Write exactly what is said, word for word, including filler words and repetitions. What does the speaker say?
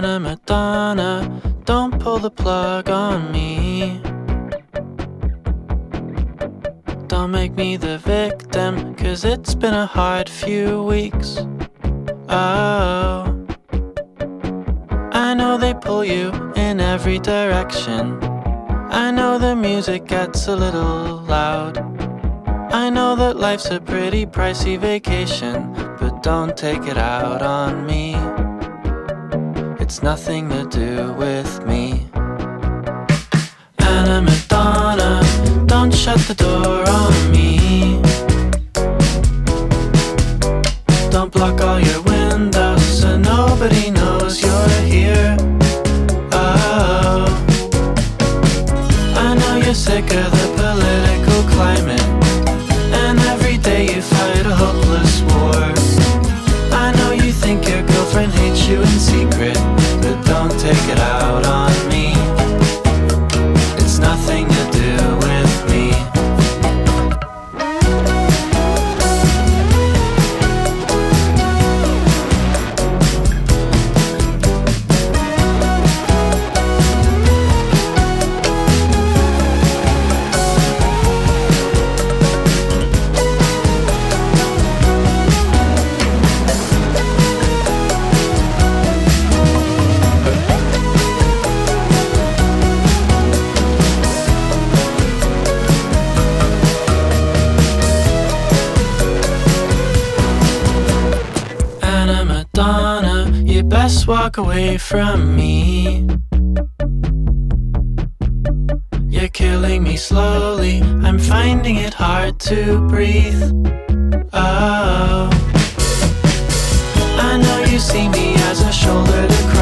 Anna Madonna, don't pull the plug on me. Don't make me the victim, 'cause it's been a hard few weeks. Oh, I know they pull you in every direction. I know the music gets a little loud. I know that life's a pretty pricey vacation, but don't take it out on me. It's nothing to do with me. Anna Madonna, don't shut the door on me. Don't block all your windows so nobody knows you're here. Oh, I know you're sick of the political climate, and every day you fight a hopeless war. I know you think your girlfriend hates you in secret, but don't take it out on me. It's nothing to do with me. Best walk away from me. You're killing me slowly, I'm finding it hard to breathe. Oh, I know you see me as a shoulder to